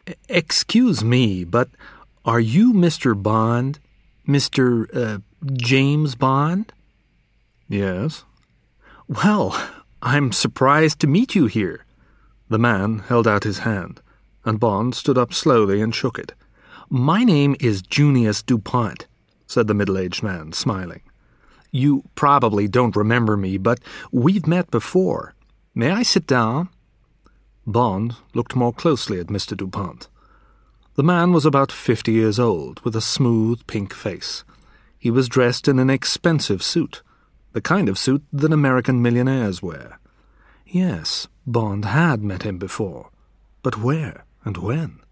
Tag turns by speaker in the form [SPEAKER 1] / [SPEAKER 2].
[SPEAKER 1] Excuse me, but are you Mr. Bond? Mr. James Bond?
[SPEAKER 2] Yes.
[SPEAKER 1] Well, I'm surprised to meet you here.
[SPEAKER 2] The man held out his hand, and Bond stood up slowly and shook it.
[SPEAKER 1] My name is Junius Dupont,
[SPEAKER 2] said the middle-aged man, smiling.
[SPEAKER 1] You probably don't remember me, but we've met before. May I sit down?
[SPEAKER 2] Bond looked more closely at Mr. Dupont. The man was about 50 years old, with a smooth pink face. He was dressed in an expensive suit, the kind of suit that American millionaires wear. Yes, Bond had met him before. But where and when?